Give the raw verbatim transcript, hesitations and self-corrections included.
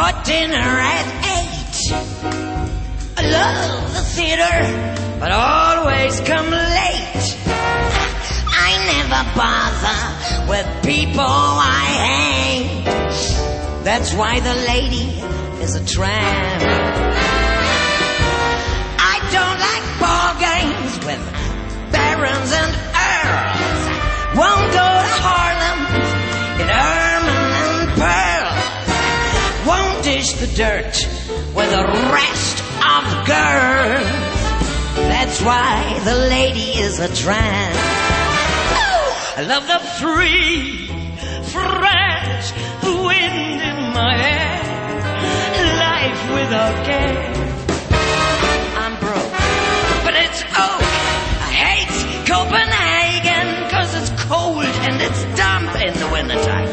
for dinner at eight. I love the theater, but always come late. I never bother with people I hate. That's why the lady is a tramp. I don't like ball games with barons and earls. Won't go to Harlem in ermine and pearls. Won't dish the dirt with the rest of the girls. That's why the lady is a tramp. I love the free, fresh wind in my hair. Life without care. I'm broke, but it's oak. I hate Copenhagen, cause it's cold and it's damp in the wintertime.